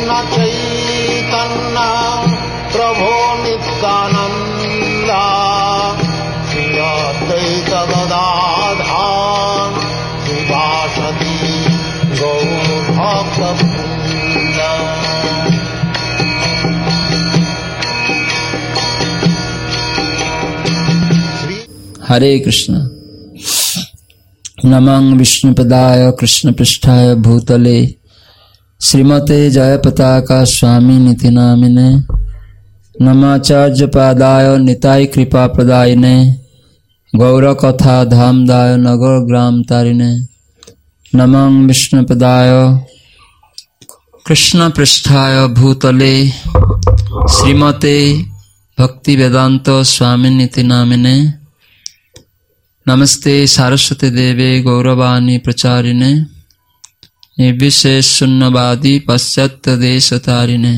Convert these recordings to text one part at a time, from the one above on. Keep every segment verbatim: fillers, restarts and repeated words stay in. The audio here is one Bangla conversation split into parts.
कृष्ण चैतन्य प्रभो नित्यानंद श्री अद्वैत गदाधर श्रीवासदि गौर भक्तवृंद। हरे कृष्ण। नमः विष्णुपदाय कृष्णपृष्ठाय भूतले श्रीमते जयपताका स्वामी निति नामिने। नमाचार्यपादाय निताय कृपाप्रदायिने गौरकथा धामदाय नगर ग्राम तारिणे। नमः विष्णुपदाय कृष्णपृष्ठाय भूतले श्रीमते भक्तिवेदांत स्वामी निति नामिने। नमस्ते सारस्वती देवे गौरवाणी प्रचारिणे निर्विशेष शून्यवादी पाश्चात्य देशतारिणे।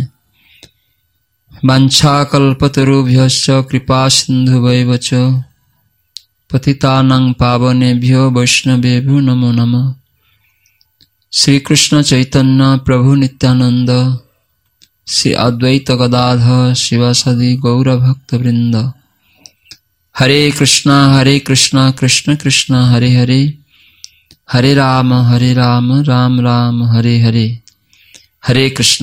वाञ्छाकल्पतरुभ्यश्च कृपा सिन्धुवैव च पतितानां पावनेभ्यो वैष्णवेभ्यो नमो नमः। श्री कृष्ण चैतन्य प्रभु नित्यानंद श्री अद्वैत गदाधर शिवासादि गौर भक्तवृंद। हरे कृष्णा हरे कृष्णा कृष्ण कृष्णा हरे हरे हरे राम हरे राम राम राम हरे हरे। हरे कृष्ण।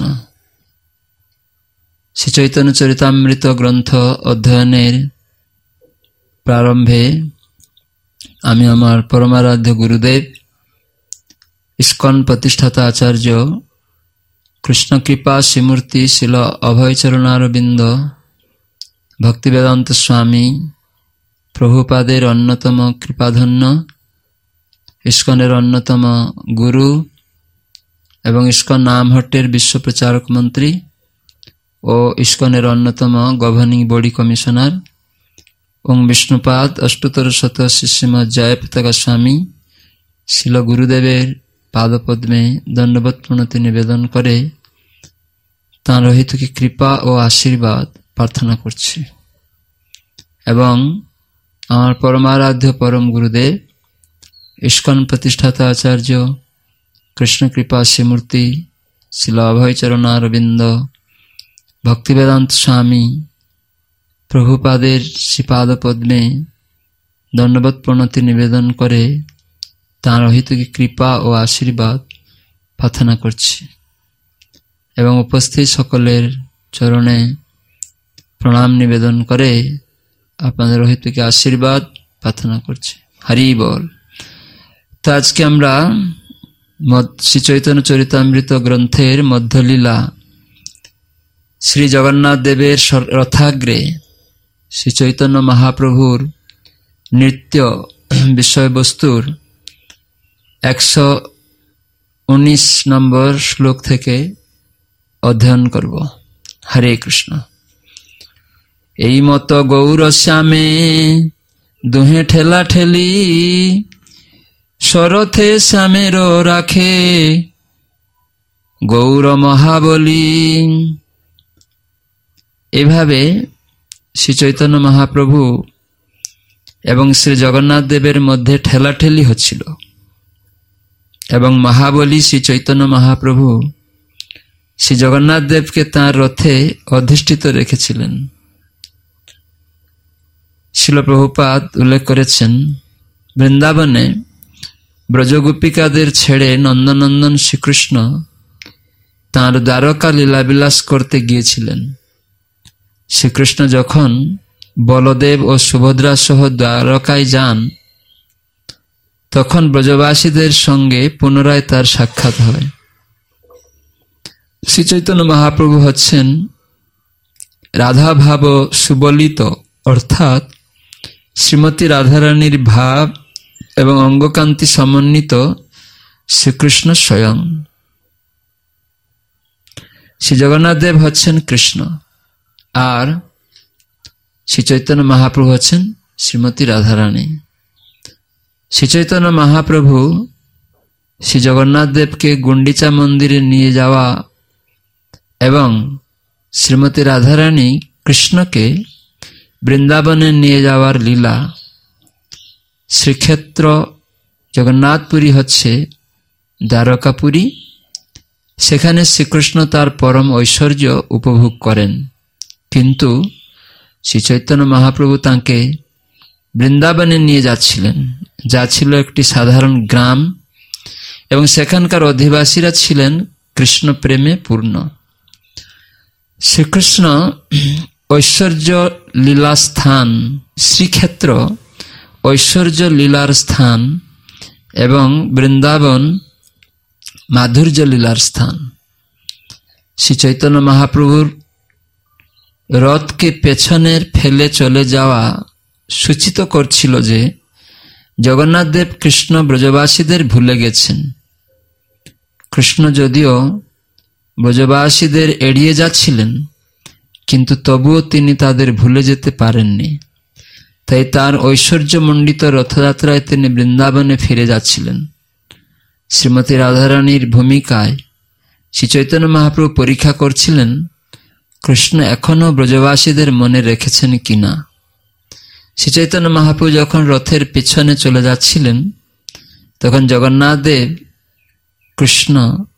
श्री चैतन्य चरितामृत ग्रंथ अध्ययनेर प्रारंभे आमी आमार परमाराध्य गुरुदेव इस्कन प्रतिष्ठाता आचार्य कृष्ण कृपा श्रीमूर्ति शिल अभयचरणारविंद भक्तिवेदांत स्वामी प्रभुपादेर अन्यतम कृपाधन्य इस्कनेर अन्यतम गुरु एवं इस्कन नामहट्टेर विश्व प्रचारक मंत्री और इस्कनेर अन्यतम गवर्निंग बॉडी कमिशनर ओं विष्णुपाद अष्टोत्तर शत श्रीमद् जयपताका स्वामी शिल गुरुदेवेर पादपद्मे दंडवत प्रणति निवेदन करे तार रहित की कृपा और आशीर्वाद प्रार्थना करछि एवं आमार परमाराध्य परम गुरुदेव इस्कन प्रतिष्ठाता आचार्य कृष्ण कृपा श्रीमूर्ति शिल अभयचरणारविंद भक्तिवेदांत स्वामी प्रभुपादेर श्रीपाद पद्मे दंडवत प्रणति निवेदन करे तार रहित की कृपा और आशीर्वाद प्रार्थना करछि एवं उपस्थित सकलेर चरणे प्रणाम निवेदन करे आपनादेर रहित की आशीर्वाद प्रार्थना करछि। हरि बोल। तो आज के आमरा श्री चैतन्य चरितामृत ग्रंथेर मध्यलीला श्री जगन्नाथ देवेर रथाग्रे श्री चैतन्य महाप्रभुर नृत्य विषय वस्तुर एकशो उन्नीस नम्बर श्लोक थेके अध्ययन करब। हरे कृष्ण। এই মতো গৌর শ্যামে দুহে ঠেলা ঠেলি শরথে শ্যামের রাখে গৌর মহাবলী। এভাবে শ্রী চৈতন্য মহাপ্রভু এবং শ্রী জগন্নাথ দেবের মধ্যে ঠেলাঠেলি হচ্ছিল এবং মহাবলী শ্রী চৈতন্য মহাপ্রভু শ্রী জগন্নাথ দেবকে তাঁর রথে অধিষ্ঠিত রেখেছিলেন। শিল প্রভুপাদ উল্লেখ করেছেন বৃন্দাবনে ব্রজগোপিকাদের ছেড়ে নন্দনন্দন শ্রীকৃষ্ণ তাঁর দ্বারকা লীলাবিলাস করতে গিয়েছিলেন। শ্রীকৃষ্ণ যখন বলদেব ও সুভদ্রা সহ দ্বারকায় যান তখন ব্রজবাসীদের সঙ্গে পুনরায় তার সাক্ষাৎ হয়। শ্রী চৈতন্য মহাপ্রভু হচ্ছেন রাধাভাব সুবলিত অর্থাৎ শ্রীমতী রাধারানীর ভাব এবং অঙ্গকান্তি সমন্বিত শ্রীকৃষ্ণ স্বয়ং। শ্রী জগন্নাথ দেব হচ্ছেন কৃষ্ণ আর শ্রী চৈতন্য মহাপ্রভু হচ্ছেন শ্রীমতী রাধারানী। শ্রী চৈতন্য মহাপ্রভু শ্রী জগন্নাথ দেবকে গুন্ডিচা মন্দিরে নিয়ে যাওয়া এবং শ্রীমতী রাধারানী কৃষ্ণকে বৃন্দাবনে নিয়ে যাওয়ার লীলা। শ্রীক্ষেত্র জগন্নাথপুরী হচ্ছে দ্বারকাপুরী সেখানে শ্রীকৃষ্ণ তার পরম ঐশ্বর্য উপভোগ করেন। কিন্তু শ্রী চৈতন্য মহাপ্রভু তাঁকে বৃন্দাবনে নিয়ে যাচ্ছিলেন, যা ছিল একটি সাধারণ গ্রাম, এবং সেখানকার অধিবাসীরা ছিলেন কৃষ্ণ প্রেমে পূর্ণ। শ্রীকৃষ্ণ ঐশ্বর্য লীলা স্থান, শ্রীক্ষেত্র ঐশ্বর্য লীলার স্থান এবং বৃন্দাবন মাধুর্য লীলার স্থান। শ্রী চৈতন্য মহাপ্রভুর রথকে পেছনের ফেলে চলে যাওয়া সূচিত করছিল যে জগন্নাথ দেব কৃষ্ণ ব্রজবাসীদের ভুলে গেছেন। কৃষ্ণ যদিও ব্রজবাসীদের এড়িয়ে যাচ্ছিলেন, কিন্তু তবুও তিনি তাদের ভুলে যেতে পারেননি। তাই তার ঐশ্বর্যমণ্ডিত রথযাত্রায় তিনি বৃন্দাবনে ফিরে যাচ্ছিলেন। শ্রীমতী রাধারানীর ভূমিকায় শ্রী চৈতন্য মহাপ্রভু পরীক্ষা করছিলেন কৃষ্ণ এখনও ব্রজবাসীদের মনে রেখেছেন কিনা। শ্রী চৈতন্য মহাপ্রভু যখন রথের পিছনে চলে যাচ্ছিলেন, তখন জগন্নাথ দেব কৃষ্ণ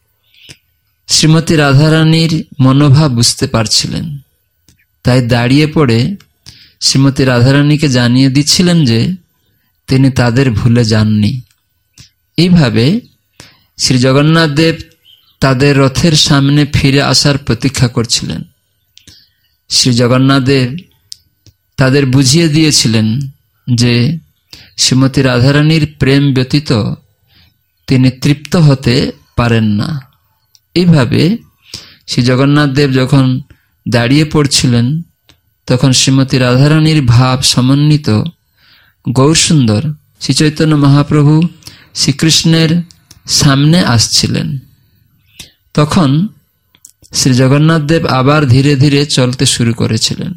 শ্রীমতী রাধারানীর মনোভাব বুঝতে পারছিলেন। তাই দাঁড়িয়ে পড়ে শ্রীমতী রাধারানীকে জানিয়ে দিচ্ছিলেন যে তিনি তাদের ভুলে যাননি। এইভাবে শ্রী জগন্নাথ দেব তাদের রথের সামনে ফিরে আসার প্রতীক্ষা করছিলেন। শ্রী জগন্নাথ দেব তাদের বুঝিয়ে দিয়েছিলেন যে শ্রীমতী রাধারানীর প্রেম ব্যতীত তিনি তৃপ্ত হতে পারেন না। এইভাবে শ্রী জগন্নাথ দেব যখন দাঁড়িয়ে পড়ছিলেন, তখন শ্রীমতী রাধারানীর ভাব সমন্বিত গৌরসুন্দর শ্রী চৈতন্য মহাপ্রভু শ্রীকৃষ্ণের সামনে আসছিলেন। তখন শ্রী জগন্নাথ দেব আবার ধীরে ধীরে চলতে শুরু করেছিলেন।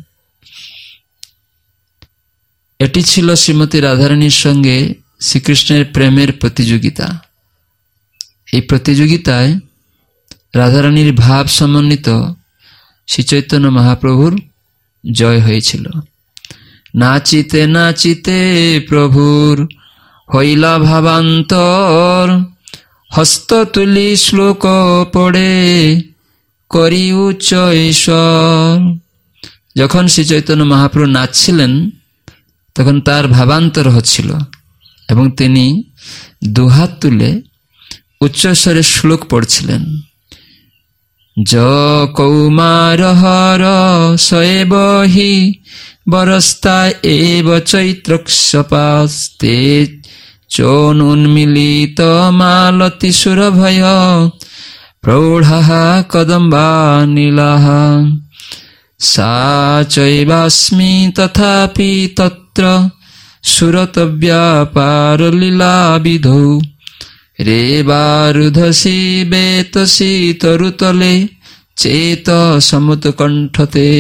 এটি ছিল শ্রীমতী রাধারানীর সঙ্গে শ্রীকৃষ্ণের প্রেমের প্রতিযোগিতা। এই প্রতিযোগিতায় রাধারানীর ভাব সমন্বিত শ্রী চৈতন্য মহাপ্রভুর জয় হয়েছিল। নাচিতে নাচিতে প্রভুর হইলা ভাবান্তর, হস্ত তুলি শ্লোক পড়ে করি উচ্চ ঈশ্বর। যখন শ্রী চৈতন্য মহাপ্রভু নাচছিলেন, তখন তার ভাবান্তর হচ্ছিল এবং তিনি দুহাত তুলে উচ্চস্বরে শ্লোক পড়ছিলেন। য কৌমার হর সয়েবহি বরস্তা এব চৈত্রক্ষপাস্তে চোনুন্মিলিত মালতি সুরভয় প্রৌঢ় কদম্বা নীলাহ। সা চৈবাস্মি তথাপি তত্র সুরতব্যাপার লীলা বিধৌ রে বারুধসি বেতসি তরুতলে চেত সমুৎকণ্ঠতে।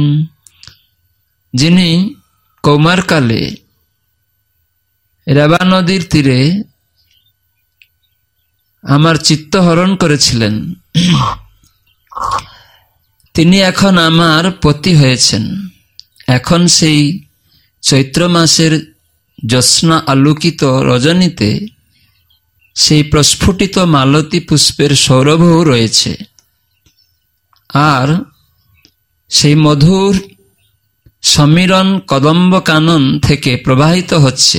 যিনি কৌমারকালে রেবা নদীর তীরে আমার চিত্ত হরণ করেছিলেন, তিনি এখন আমার পতি হয়েছেন। এখন সেই চৈত্র মাসের জ্যোৎস্না আলোকিত রজনীতে সেই প্রস্ফুটিত মালতী পুষ্পের সৌরভও রয়েছে, আর সেই মধুর সমীরণ কদম্ব কানন থেকে প্রবাহিত হচ্ছে।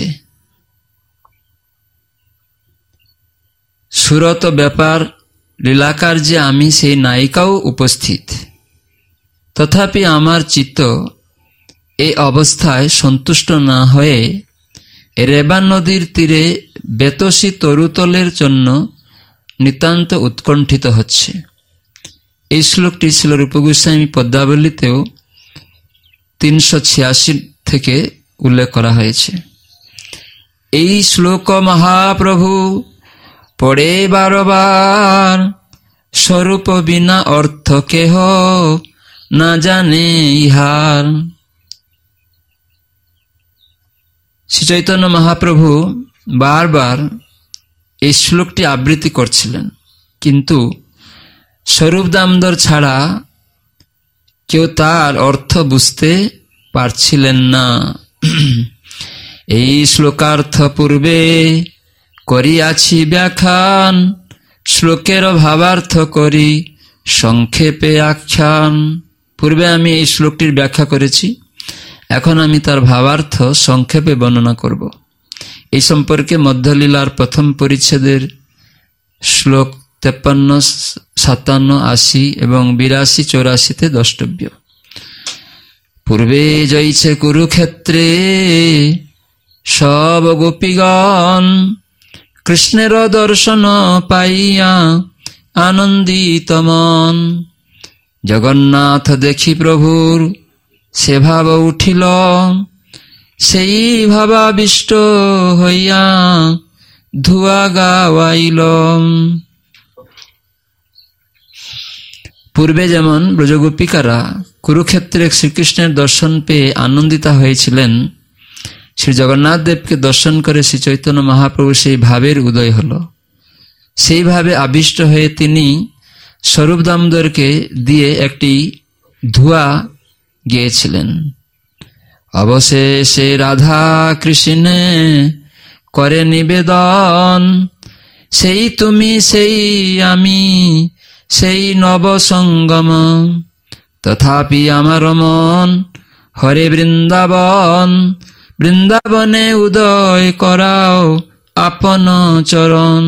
সুরত ব্যাপার লীলাকার যে আমি সেই নায়িকাও উপস্থিত। তথাপি আমার চিত্ত এই অবস্থায় সন্তুষ্ট না হয়ে রেবা নদীর তীরে বেতসী তরুতলের জন্য নিতান্ত উৎকণ্ঠিত হচ্ছে। এই শ্লোকটি ছিল রূপগোস্বামী পদ্মাবলীতেও তিনশো ছিয়াশি থেকে উল্লেখ করা হয়েছে। এই শ্লোক মহাপ্রভু পড়ে বারবার, স্বরূপ বিনা অর্থ কেহ না জানে ইহার। শ্রী চৈতন্য মহাপ্রভু বারবার এই শ্লোকটি আবৃত্তি করছিলেন, কিন্তু স্বরূপ দামোদর ছাড়া কেউ তার অর্থ বুঝতে পারছিলেন না। এই শ্লোকার্থ পূর্বে করিয়াছি ব্যাখ্যান, শ্লোকের ভাবার্থ করি সংক্ষেপে আখ্যান। পূর্বে আমি এই শ্লোকটির ব্যাখ্যা করেছি, এখন আমি তার ভাবার্থ সংক্ষেপে বর্ণনা করব। এই সম্পর্কে মধ্যলীলার প্রথম পরিচ্ছেদের শ্লোক তেপ্পান্ন, সাতান্ন, আশি এবং বিরাশি, চৌরাশিতে দ্রষ্টব্য। পূর্বে যাইছে কুরুক্ষেত্রে সব গোপীগণ, কৃষ্ণের দর্শন পাইয়া আনন্দিত মন। জগন্নাথ দেখি প্রভুর সে ভাব উঠিল, সেই ভাবাবিষ্ট হইয়া ধুয়া গাওয়াইল। পূর্বে যেমন ব্রজগোপিকারা কুরুক্ষেত্রে শ্রীকৃষ্ণের দর্শন পেয়ে আনন্দিত হয়েছিলেন, শ্রী জগন্নাথ দেবকে দর্শন করে শ্রী চৈতন্য মহাপ্রভু সেই ভাবের উদয় হল। সেইভাবে আবিষ্ট হয়ে তিনি স্বরূপ দামোদরকে দিয়ে একটি ধুয়া গিয়েছিলেন। অবশেষে রাধা কৃষ্ণে করে নিবেদন, সেই তুমি সেই আমি সেই নবসঙ্গম। তথাপি আমার মন হরে বৃন্দাবন, বৃন্দাবনে উদয় করাও আপন চরণ।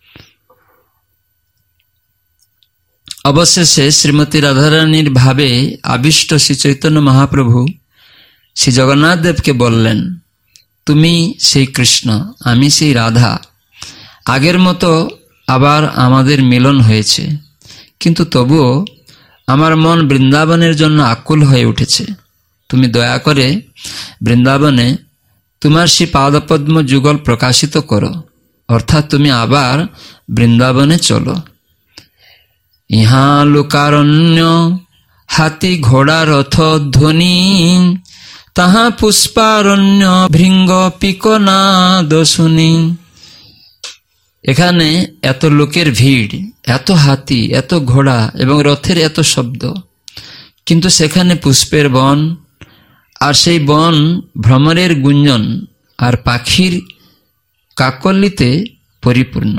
অবশেষে শ্রীমতী রাধারানীর ভাবে আবিষ্ট শ্রী চৈতন্য মহাপ্রভু শ্রী জগন্নাথ দেবকে বললেন, তুমি সেই কৃষ্ণ, আমি সেই রাধা। আগের মতো আবার আমাদের মিলন হয়েছে, কিন্তু তবুও আমার মন বৃন্দাবনের জন্য আকুল হয়ে উঠেছে। তুমি দয়া করে বৃন্দাবনে তোমার সেই পাদপদ্ম যুগল প্রকাশিত করো, অর্থাৎ তুমি আবার বৃন্দাবনে চলো। ইহা লোকারণ্য হাতি ঘোড়া রথ ধ্বনি, তাহা পুষ্পারণ্য ভৃঙ্গ পিকনাদ শুনি। এখানে এত লোকের ভিড়, এত হাতি, এত ঘোড়া এবং রথের এত শব্দ, কিন্তু সেখানে পুষ্পের বন, আর সেই বন ভ্রমরের গুঞ্জন আর পাখির কাকলিতে পরিপূর্ণ।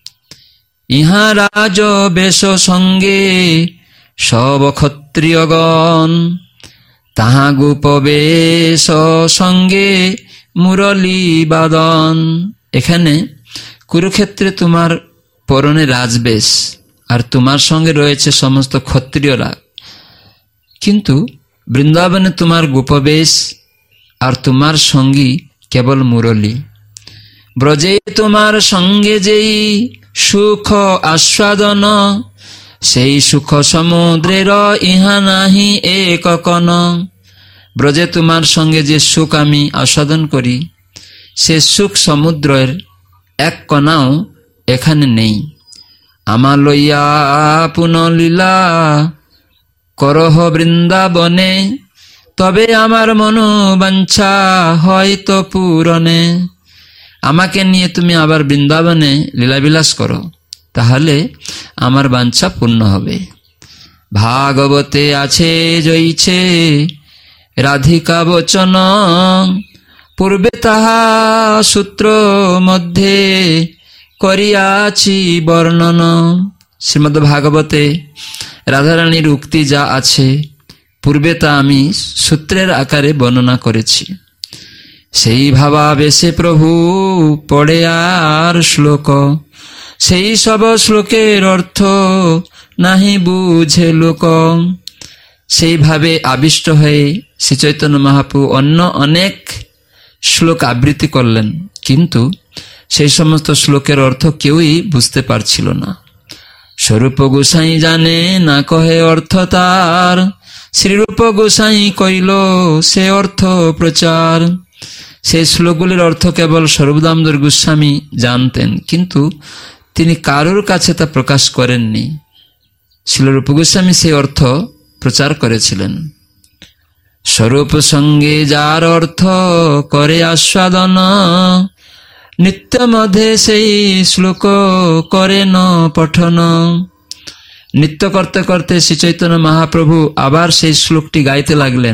ইহা রাজ বেশ সঙ্গে সব ক্ষত্রিয়গণ, তাহা গোপ বেশ সঙ্গে মুরলী বাদন। এখানে কুরুক্ষেত্রে তোমার পরনে রাজবেশ আর তোমার সঙ্গে রয়েছে সমস্ত ক্ষত্রিয়রা, কিন্তু বৃন্দাবনে তোমার গোপবেশ আর তোমার সঙ্গী কেবল মুরলী। ব্রজে তোমার সঙ্গে যেই সুখ আস্বাদন, সেই সুখ সমুদ্রের ইহা নাহি এক কণ। ব্রজে তোমার সঙ্গে যে সুখ আমি আস্বাদন করি, সে সুখ সমুদ্রের এক কণাও এখানে নেই। আমা লইয়া পুনলীলা করহ বৃন্দাবনে, তবে আমার মনোবাঞ্ছা হয়তো পূরণে। আমাকে নিয়ে তুমি আবার বৃন্দাবনে লীলাবিলাস করো, তাহলে আমার বাঞ্ছা পূর্ণ হবে। ভাগবতে আছে জয়ছে রাধিকা বচন, পূর্বে তাহা সূত্র মধ্যে করিয়াছি বর্ণন। শ্রীমদ্ ভাগবতে রাধারানীর উক্তি যা আছে, পূর্বে তা আমি সূত্রের আকারে বর্ণনা করেছি। সেই ভাবাবেশে প্রভু পড়ে আর শ্লোক, সেই সব শ্লোকের অর্থ নাহি বুঝে লোক। সেইভাবে আবিষ্ট হয়ে শ্রী চৈতন্য মহাপ্রভু অন্য অনেক শ্লোক আবৃত্তি করলেন, কিন্তু সেই সমস্ত শ্লোকের অর্থ কেউই বুঝতে পারছিল না। স্বরূপ গোসাই জানে না কহে অর্থ তার, শ্রীরূপ গোসাই কইল সে অর্থ প্রচার। সেই শ্লোকগুলির অর্থ কেবল স্বরূপ দামোদর গোস্বামী জানতেন, কিন্তু তিনি কারোর কাছে তা প্রকাশ করেননি। শ্রীরূপ গোস্বামী সেই অর্থ প্রচার করেছিলেন। স্বরূপ সঙ্গে যার অর্থ করে আস্বাদন, নিত্য মধ্যে সেই শ্লোক করে ন পঠন। নৃত্য করতে করতে শ্রী চৈতন্য মহাপ্রভু আবার সেই শ্লোকটি গাইতে লাগলেন,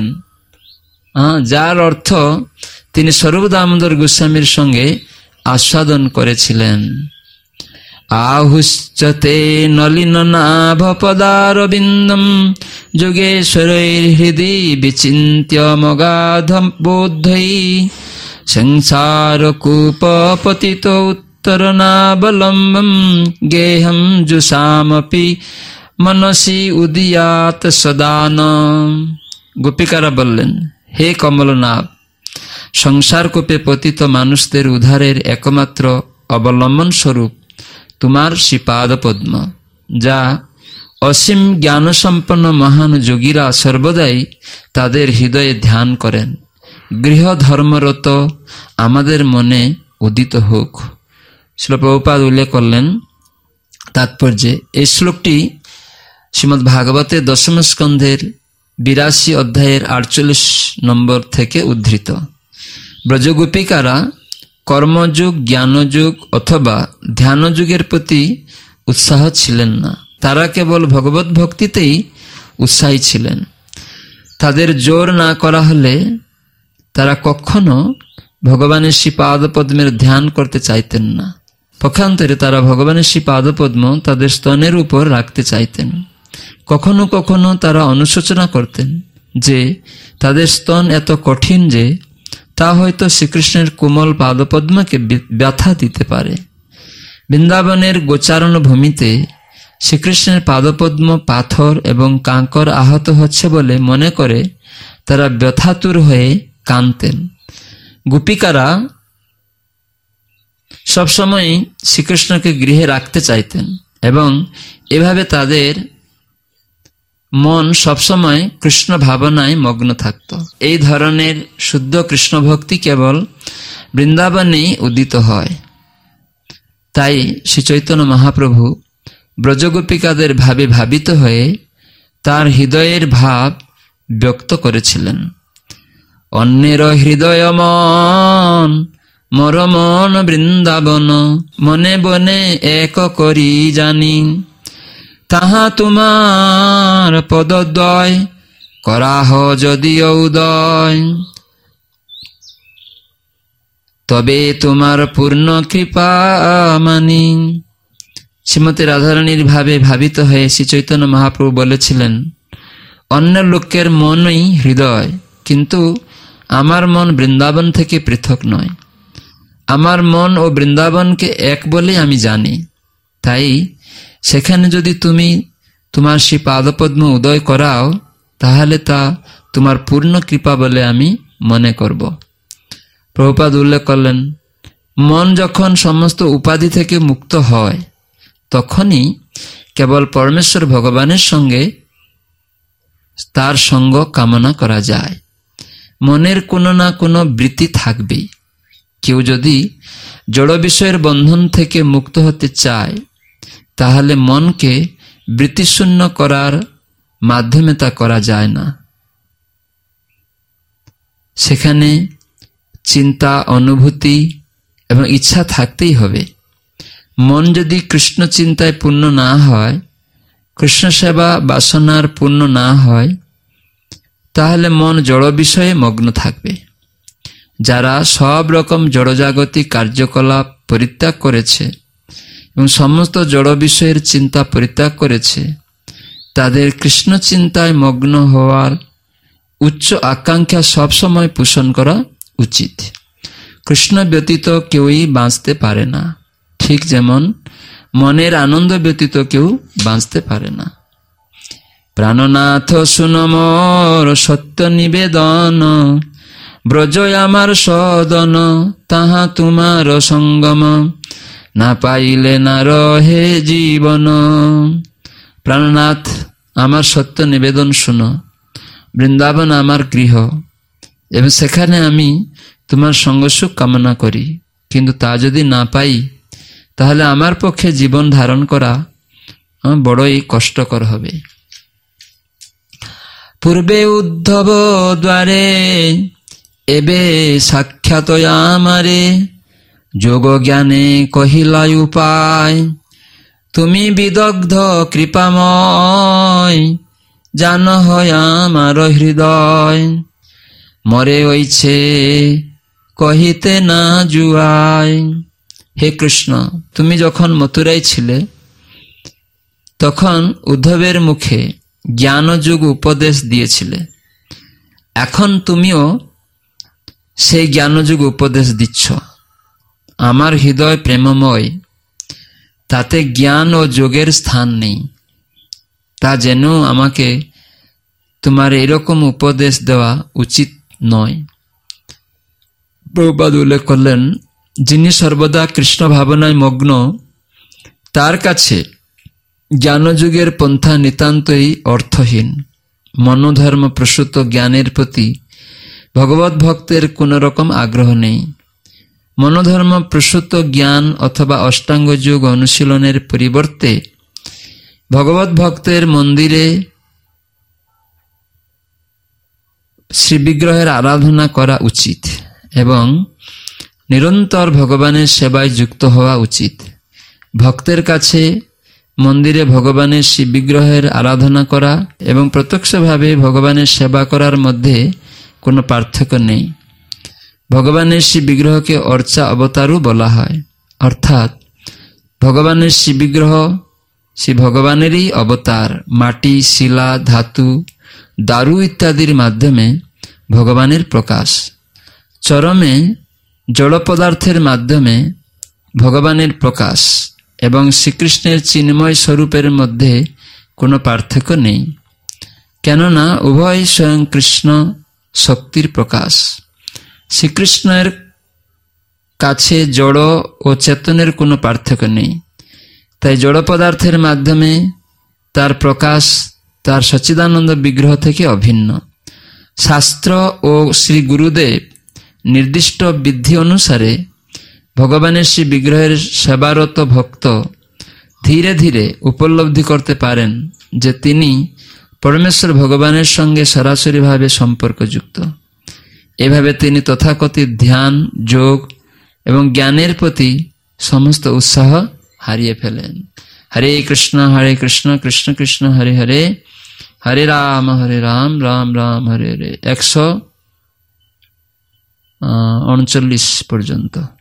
যার অর্থ তিনি স্বরূপ দামোদর গোস্বামীর সঙ্গে আস্বাদন করেছিলেন। আহুশ্চতে নলিননাভপদারবিন্দম যোগেশ্বরৈর্হৃদি বিচিন্ত্য মগাধম বোধৈ সংসারকূপপতিত উত্তরনাবলম্বম গেহম জুষামপি মনসি উদিয়াত সদান। গোপিকারা বললেন, হে কমলনাভ, সংসার কূপে পতিত মানুষদের উদ্ধারের একমাত্র অবলম্বন স্বরূপ তোমার শ্রীপাদ পদ্ম, যা অসীম জ্ঞানসম্পন্ন মহান যোগীরা সর্বদাই তাদের হৃদয়ে ধ্যান করেন। গৃহ ধর্মরত আমাদের মনে উদিত হোক। শ্রীল প্রভুপাদ উল্লেখ করলেন তাৎপর্যে। এই শ্লোকটি শ্রীমদ্ ভাগবতের দশম স্কন্ধের বিরাশি অধ্যায়ের আটচল্লিশ নম্বর থেকে উদ্ধৃত। ব্রজগোপিকারা কর্মযুগ, জ্ঞানযুগ অথবা ধ্যানযুগের প্রতি উৎসাহ ছিলেন না। তারা কেবল ভগবত ভক্তিতেই উৎসাহী ছিলেন। তাদের জোর না করা হলে তারা কখনো ভগবানের শ্রীপাদ পদ্মের ধ্যান করতে চাইতেন না। পক্ষান্তরে তারা ভগবানের শ্রীপাদ পদ্ম তাদের স্তনের উপর রাখতে চাইতেন। কখনো কখনো তারা অনুশোচনা করতেন যে তাদের স্তন এত কঠিন যে তা হয়তো শ্রীকৃষ্ণের কোমল পাদপদ্মকে ব্যথা দিতে পারে। বৃন্দাবনের গোচারণ ভূমিতে শ্রীকৃষ্ণের পাদপদ্ম পাথর এবং কাঁকর আহত হচ্ছে বলে মনে করে তারা ব্যথাতুর হয়ে কাঁদতেন। গোপিকারা সবসময় শ্রীকৃষ্ণকে গৃহে রাখতে চাইতেন এবং এভাবে তাদের মন সবসময় কৃষ্ণ ভাবনায় মগ্ন থাকত। এই ধরনের শুদ্ধ কৃষ্ণ ভক্তি কেবল বৃন্দাবনেই উদিত হয়। তাই শ্রী চৈতন্য মহাপ্রভু ব্রজগোপিকাদের ভাবে ভাবিত হয়ে তার হৃদয়ের ভাব ব্যক্ত করেছিলেন। অন্যের হৃদয় মন মর মন বৃন্দাবন, মনে বনে এক করি জানি, তাহা তোমার পদদ্বয় করাহ যদিও উদয়, তবে তোমার পূর্ণ কৃপা মানি। শ্রীমতী রাধারানীর ভাবে ভাবিত হয়ে শ্রী চৈতন্য মহাপ্রভু বলেছিলেন, অন্য লোকের মনই হৃদয়, কিন্তু আমার মন বৃন্দাবন থেকে পৃথক নয়। আমার মন ও বৃন্দাবনকে এক বলে আমি জানি। তাই সেখানে যদি তুমি তোমার সেই পাদপদ্ম উদয় করাও, তাহলে তা তোমার পূর্ণ কৃপা বলে আমি মনে করব। প্রভুপাদ উল্লেখ করলেন, মন যখন সমস্ত উপাধি থেকে মুক্ত হয় তখনই কেবল পরমেশ্বর ভগবানের সঙ্গে তার সঙ্গ কামনা করা যায়। মনের কোনো না কোনো বৃত্তি থাকবেই। কেউ যদি জড় বিষয়ের বন্ধন থেকে মুক্ত হতে চায়, তাহলে মনকে বৃত্তিশূন্য করার মাধ্যমে তা করা যায় না। সেখানে চিন্তা, অনুভূতি এবং ইচ্ছা থাকতেই হবে। মন যদি কৃষ্ণ চিন্তায় পূর্ণ না হয়, কৃষ্ণ সেবা বাসনার পূর্ণ না হয়, তাহলে মন জড় বিষয়ে মগ্ন থাকবে। যারা সব রকম জড়জাগতিক কার্যকলাপ পরিত্যাগ করেছে এবং সমস্ত জড় বিষয়ের চিন্তা পরিত্যাগ করেছে, তাদের কৃষ্ণ চিন্তায় মগ্ন হওয়ার উচ্চ আকাঙ্ক্ষা সবসময় পোষণ করা উচিত। কৃষ্ণ ব্যতীত কেউই বাঁচতে পারে না, ঠিক যেমন মনের আনন্দ ব্যতীত কেউ বাঁচতে পারে না। প্রাণনাথ শুন মোর সত্য নিবেদন, ব্রজ আমার সদন, তাহা তোমার সঙ্গম, না পাইলে না রহে জীবন। প্রাণনাথ, আমার সত্য নিবেদন শুনো। বৃন্দাবন আমার গৃহ এবং সেখানে আমি তোমার সঙ্গসুখ কামনা করি, কিন্তু তা যদি না পাই তাহলে আমার পক্ষে জীবন ধারণ করা বড়ই কষ্টকর হবে। পূর্বে উদ্ধব দ্বারে এবে সাক্ষাৎ আমারে, যোগ জ্ঞানে কহিলাই উপায়, তুমি বিদগ্ধ কৃপাময়, জান হয় আমার হৃদয়, মরে হইছে কহিতে না জুয়ায়। হে কৃষ্ণ, তুমি যখন মথুরায় ছিলে তখন উদ্ধবের মুখে জ্ঞানযোগ উপদেশ দিয়েছিলে। এখন তুমিও সেই জ্ঞানযোগ উপদেশ দিচ্ছ। আমার হৃদয় প্রেমময়, তাতে জ্ঞান ও যোগের স্থান নেই। তা যেন আমাকে তোমার এরকম উপদেশ দেওয়া উচিত নয়। প্রভুপাদ উল্লেখ করলেন, যিনি সর্বদা কৃষ্ণ ভাবনায় মগ্ন, তার কাছে জ্ঞানযুগের পন্থা নিতান্তই অর্থহীন। মনোধর্ম প্রসূত জ্ঞানের প্রতি ভগবত ভক্তের কোন রকম আগ্রহ নেই। মনোধর্ম প্রসূত জ্ঞান অথবা অষ্টাঙ্গ যোগ অনুশীলনের পরিবর্তে ভগবত ভক্তের মন্দিরে শ্রীবিগ্রহের আরাধনা করা উচিত এবং নিরন্তর ভগবানের সেবায় যুক্ত হওয়া উচিত। ভক্তের কাছে মন্দিরে ভগবানের শ্রীবিগ্রহের আরাধনা করা এবং প্রত্যক্ষভাবে ভগবানের সেবা করার মধ্যে কোনো পার্থক্য নেই। ভগবানের শ্রীবিগ্রহকে অর্চা অবতারও বলা হয়, অর্থাৎ ভগবানের শ্রীবিগ্রহ শ্রী ভগবানেরই অবতার। মাটি, শিলা, ধাতু, দারু ইত্যাদির মাধ্যমে ভগবানের প্রকাশ। চরমে জড় পদার্থের মাধ্যমে ভগবানের প্রকাশ এবং শ্রীকৃষ্ণের চিন্ময় স্বরূপের মধ্যে কোনো পার্থক্য নেই, কেননা উভয় স্বয়ং কৃষ্ণ শক্তির প্রকাশ। শ্রীকৃষ্ণের কাছে জড় ও চেতনের কোনো পার্থক্য নেই, তাই জড় পদার্থের মাধ্যমে তার প্রকাশ তার সচ্চিদানন্দ বিগ্রহ থেকে অভিন্ন। শাস্ত্র ও শ্রী গুরুদেব নির্দিষ্ট বিধি অনুসারে ভগবানের শ্রী বিগ্রহের সেবারত ভক্ত ধীরে ধীরে উপলব্ধি করতে পারেন যে তিনি পরমেশ্বর ভগবানের সঙ্গে সরাসরিভাবে সম্পর্কযুক্ত। এভাবে তিনি তথাকথিত ধ্যান, যোগ এবং জ্ঞানের প্রতি সমস্ত উৎসাহ হারিয়ে ফেলেন। হরে কৃষ্ণ হরে কৃষ্ণ কৃষ্ণ কৃষ্ণ হরে হরে, হরে রাম হরে রাম রাম রাম হরে হরে। একশো উনচল্লিশ পর্যন্ত।